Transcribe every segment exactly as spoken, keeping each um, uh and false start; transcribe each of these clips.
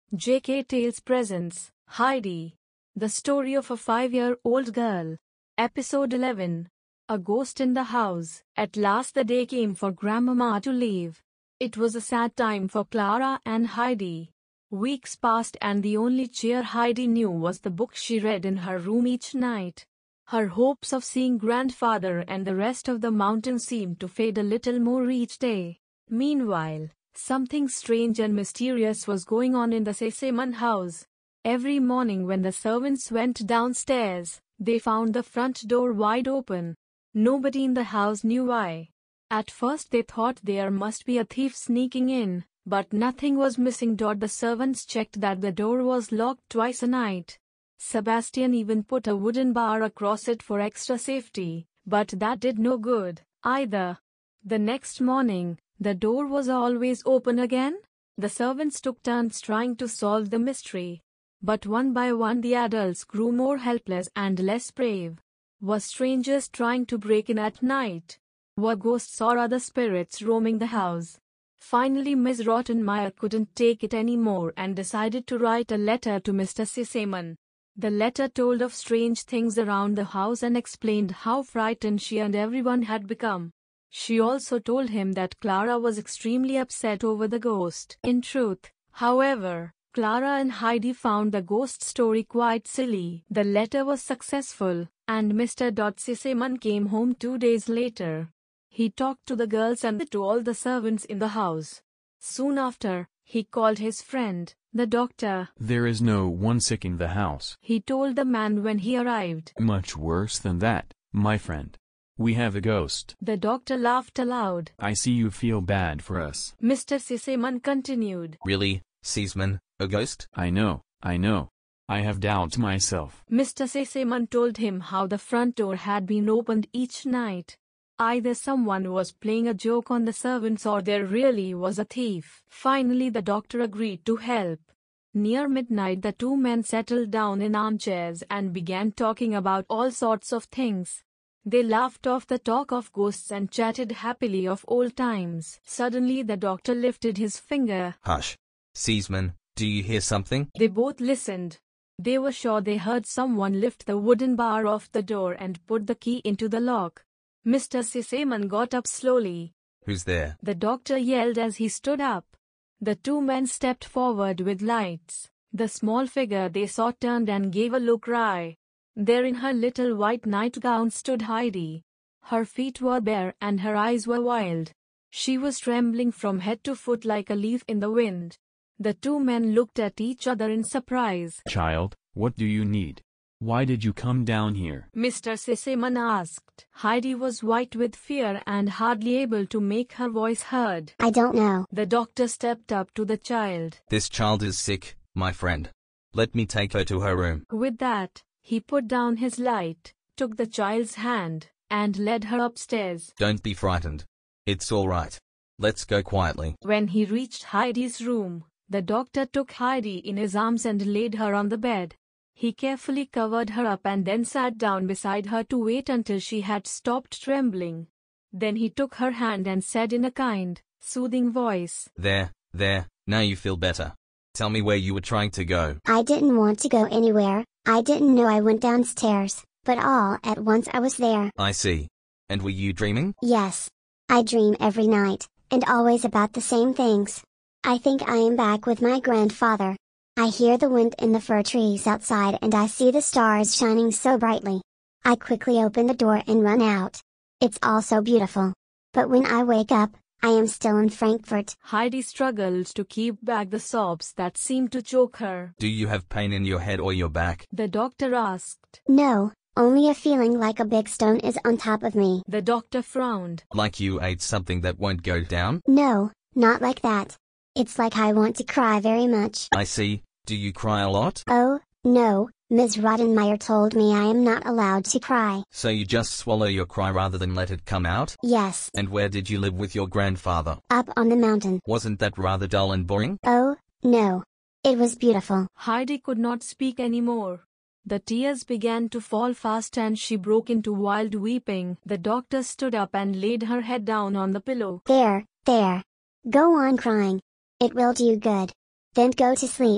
J K Tales presents Heidi, the story of a five-year-old girl. Episode eleven. A Ghost in the House. At last the day came for Grandmama to leave. It was a sad time for Clara and Heidi. Weeks passed and the only cheer Heidi knew was the book she read in her room each night. Her hopes of seeing grandfather and the rest of the mountain seemed to fade a little more each day. Meanwhile, something strange and mysterious was going on in the Sesemann house. Every morning when the servants went downstairs, they found the front door wide open. Nobody in the house knew why. At first they thought there must be a thief sneaking in, but nothing was missing. The servants checked that the door was locked twice a night. Sebastian even put a wooden bar across it for extra safety, but that did no good, either. The next morning, the door was always open again. The servants took turns trying to solve the mystery. But one by one the adults grew more helpless and less brave. Were strangers trying to break in at night? Were ghosts or other spirits roaming the house? Finally Miss Rottenmeier couldn't take it anymore and decided to write a letter to Mister Sesemann. The letter told of strange things around the house and explained how frightened she and everyone had become. She also told him that Clara was extremely upset over the ghost. In truth, however, Clara and Heidi found the ghost story quite silly. The letter was successful, and Mister Sesemann came home two days later. He talked to the girls and to all the servants in the house. Soon after, he called his friend, the doctor. There is no one sick in the house, he told the man when he arrived. Much worse than that, my friend. We have a ghost. The doctor laughed aloud. I see you feel bad for us. Mister Sesemann continued. Really, Sesemann, a ghost? I know, I know. I have doubts myself. Mister Sesemann told him how the front door had been opened each night. Either someone was playing a joke on the servants or there really was a thief. Finally the doctor agreed to help. Near midnight the two men settled down in armchairs and began talking about all sorts of things. They laughed off the talk of ghosts and chatted happily of old times. Suddenly the doctor lifted his finger. Hush. Sesemann, do you hear something? They both listened. They were sure they heard someone lift the wooden bar off the door and put the key into the lock. Mister Sesemann got up slowly. Who's there? The doctor yelled as he stood up. The two men stepped forward with lights. The small figure they saw turned and gave a low cry. There in her little white nightgown stood Heidi. Her feet were bare and her eyes were wild. She was trembling from head to foot like a leaf in the wind. The two men looked at each other in surprise. Child, what do you need? Why did you come down here? Mister Sesemann asked. Heidi was white with fear and hardly able to make her voice heard. I don't know. The doctor stepped up to the child. This child is sick, my friend. Let me take her to her room. With that, he put down his light, took the child's hand, and led her upstairs. Don't be frightened. It's all right. Let's go quietly. When he reached Heidi's room, the doctor took Heidi in his arms and laid her on the bed. He carefully covered her up and then sat down beside her to wait until she had stopped trembling. Then he took her hand and said in a kind, soothing voice, There, there, now you feel better. Tell me where you were trying to go. I didn't want to go anywhere. I didn't know I went downstairs, but all at once I was there. I see. And were you dreaming? Yes. I dream every night, and always about the same things. I think I am back with my grandfather. I hear the wind in the fir trees outside and I see the stars shining so brightly. I quickly open the door and run out. It's all so beautiful. But when I wake up, I am still in Frankfurt. Heidi struggled to keep back the sobs that seemed to choke her. Do you have pain in your head or your back? The doctor asked. No, only a feeling like a big stone is on top of me. The doctor frowned. Like you ate something that won't go down? No, not like that. It's like I want to cry very much. I see. Do you cry a lot? Oh, no, Miss Rottenmeier told me I am not allowed to cry. So you just swallow your cry rather than let it come out? Yes. And where did you live with your grandfather? Up on the mountain. Wasn't that rather dull and boring? Oh, no. It was beautiful. Heidi could not speak anymore. The tears began to fall fast and she broke into wild weeping. The doctor stood up and laid her head down on the pillow. There, there. Go on crying. It will do you good. Then go to sleep.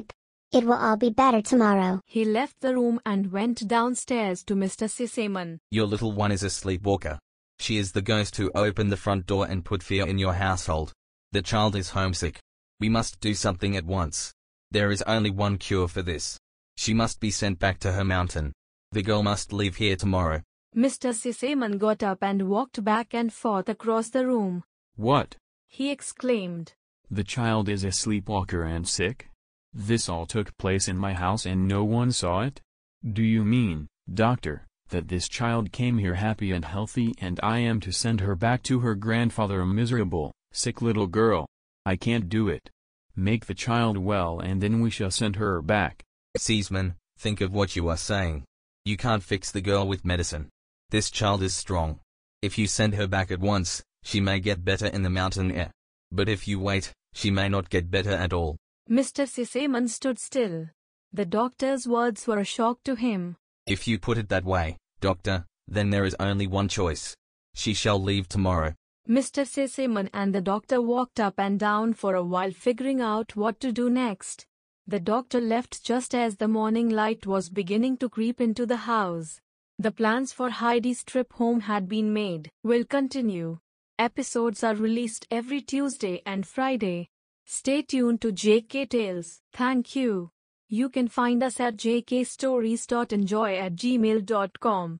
It will all be better tomorrow. He left the room and went downstairs to Mister Sisayman. Your little one is a sleepwalker. She is the ghost who opened the front door and put fear in your household. The child is homesick. We must do something at once. There is only one cure for this. She must be sent back to her mountain. The girl must leave here tomorrow. Mister Sisayman got up and walked back and forth across the room. What? He exclaimed. The child is a sleepwalker and sick? This all took place in my house and no one saw it? Do you mean, doctor, that this child came here happy and healthy and I am to send her back to her grandfather, a miserable, sick little girl? I can't do it. Make the child well and then we shall send her back. Seaman, think of what you are saying. You can't fix the girl with medicine. This child is strong. If you send her back at once, she may get better in the mountain air. But if you wait, she may not get better at all. Mister Sisayman stood still. The doctor's words were a shock to him. If you put it that way, doctor, then there is only one choice. She shall leave tomorrow. Mister Sisayman and the doctor walked up and down for a while figuring out what to do next. The doctor left just as the morning light was beginning to creep into the house. The plans for Heidi's trip home had been made. Will continue. Episodes are released every Tuesday and Friday. Stay tuned to J K Tales. Thank you. You can find us at j k stories dot enjoy at gmail dot com.